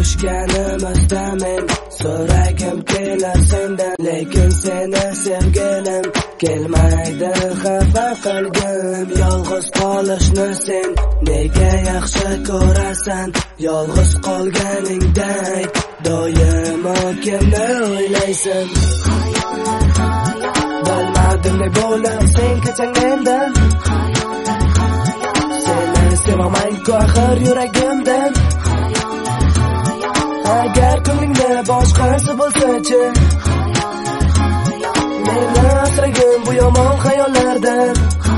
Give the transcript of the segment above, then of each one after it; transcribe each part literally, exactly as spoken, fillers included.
Ko'rishganimizda men so'ragim kelar sendan, lekin seni sevgilim kelmaydi xafa qilgim. Yolg'iz qolishni sen nega yaxshi ko'rasan? Yolg'iz qolganingda doimo kimni o'ylaysan? Bilmadim ne bo'lib sen kechang mendan, seni sevaman-ku axir yuragimdan. Agar ko'nglingda boshqasi bo'lsa-chi, meni asragin bu yomon xayollardan.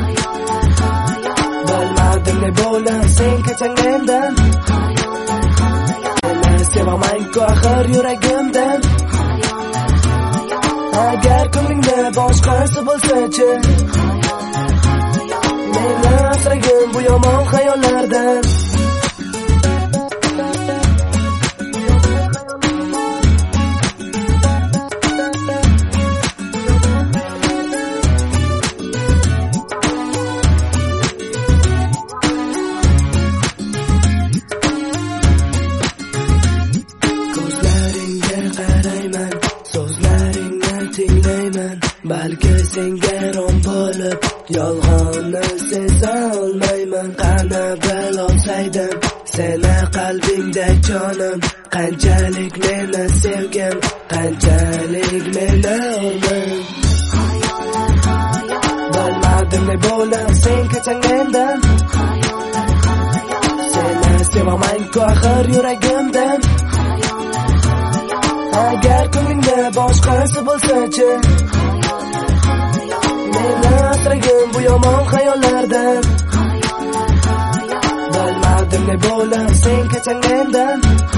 Bilmadim ne bo'lib sen kechang mendan, seni sevaman-ku axir yuragimdan. Agar ko'nglingda boshqasi bo'lsa-chi, meni asragin bu yomon xayollardan. Balki senga rom bo'lib yolg'onni seza olmayman. Qani bilolsaydim seni qalbingda jonim, qanchalik meni sevgin, qanchalik meni o'rnim. Bilmadim ne bo'lib sen kechang mendan, seni sevaman-ku axir yuragimdan. Agar ko'nglingda boshqasi bo'lsa-chi, meni asragin bu yomon xayollardan. Bilmadim ne bo'lib sen kechang mendan,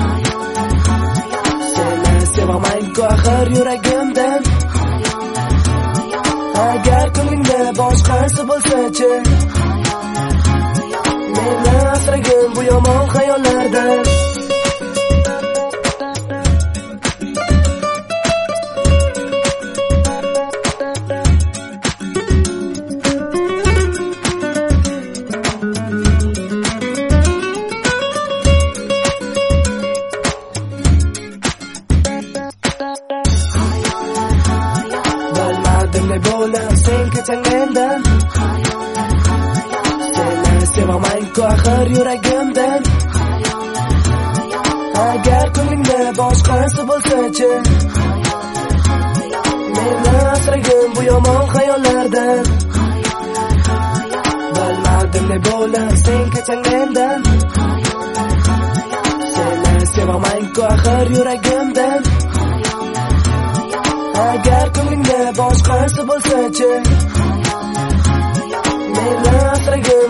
seni sevaman-ku axir yuragimdan. Agar ko'nglingda boshqasi bo'lsa-chi, meni asragin bu yomon xayollardan. Ne bo'lib sen kechang mendan, seni sevaman-ku axir yuragimdan. Agar ko'nglingda boshqasi bo'lsa-chi, meni asragin bu yomon xayollardan. Bilmadim ne bo'lib sen kechang mendan, seni sevaman-ku axir yuragimdan. Agar ko'nglingda boshqasi bo'lsa-chi, meni asragin